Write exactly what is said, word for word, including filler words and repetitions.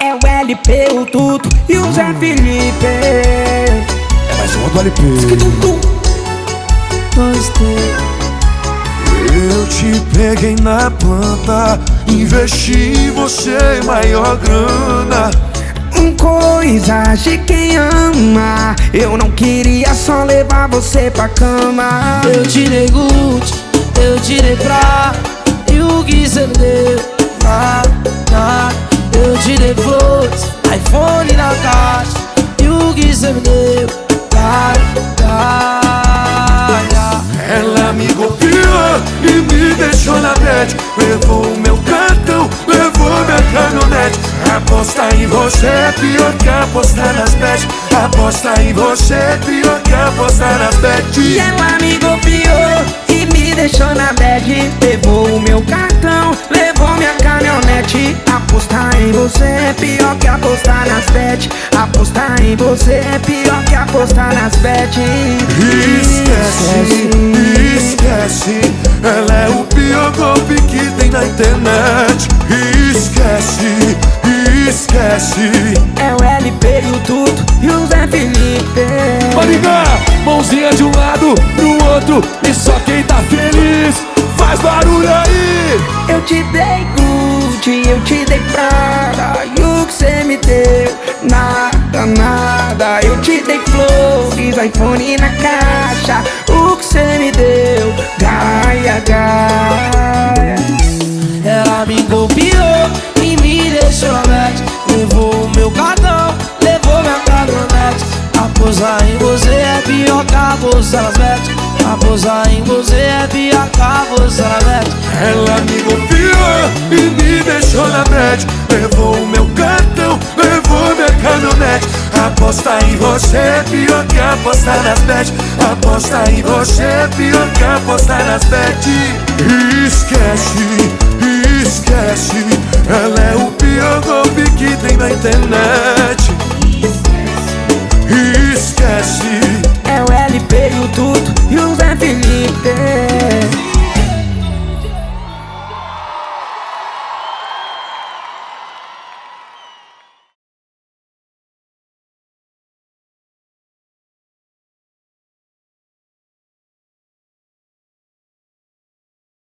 É o L P, o Tuto e o Zé Felipe. É mais uma do L P. Dois, três. Eu te peguei na planta, investi em você maior grana. Coisas de quem ama. Eu não queria só levar você pra cama. Eu te dei Gucci, eu te dei prata, e o que cê me deu? Nada, nada. Eu te dei flores, iPhone na caixa, e o que cê me deu? Nada, nada. Ela me golpeou e me deixou na bad. Levou o meu cartão, levou minha caminhonete. Apostar em você é pior que apostar nas bets. Apostar em você é pior que apostar nas bets. E ela me golpeou e me deixou na bad. Levou o meu cartão, levou minha caminhonete. Apostar em você é pior que apostar nas bets. Apostar em você é pior que apostar nas bets. Esquece, esquece, ela é o pior golpe que tem na internet. Esquece, esquece. É o L P, o Tuto e o Zé Felipe. Maringá, mãozinha de um lado pro outro, e só quem tá feliz faz barulho aí. Eu te dei Gucci, eu te dei prata, e o que cê me deu? Nada, nada. Eu te dei flores, iPhone na caixa, o que cê me deu? Gaia, gaia. Ela me golpeou e me deixou na bad. Levou o meu cartão, levou minha caminhonete. Apostar em você é pior que apostar nas bets. Apostar em você é pior que apostar nas bets. Ela me golpeou e me deixou na bad. Levou o meu cartão, levou minha caminhonete. Apostar em você é pior que apostar nas bets. Apostar em você é pior que apostar nas bets. Esquece, esquece, ela é o pior golpe que tem na internet.